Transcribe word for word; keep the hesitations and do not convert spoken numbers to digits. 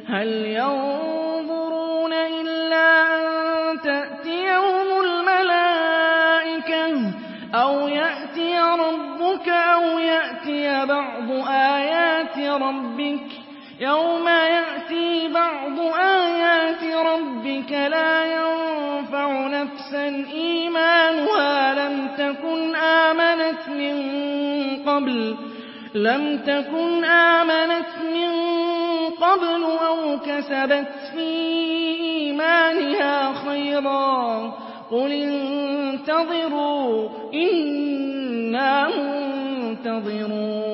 هَلْ يَنظُرُونَ إِلَّا أَن تَأْتِيَهُمُ الْمَلَائِكَةُ أَوْ يَأْتِيَ رَبُّكَ أَوْ يَأْتِيَ بَعْضُ آيَاتِ رَبِّكَ ۗ يَوْمَ يَأْتِي بَعْضُ آيَاتِ رَبِّكَ لَا يَنفَعُ نَفْسًا إِيمَانُهَا لَمْ تَكُنْ آمَنَتْ مِن قَبْلُ لَمْ تكن آمنت من قبل أو كسبت في إيمانها خيرا قل انتظروا إنا منتظرون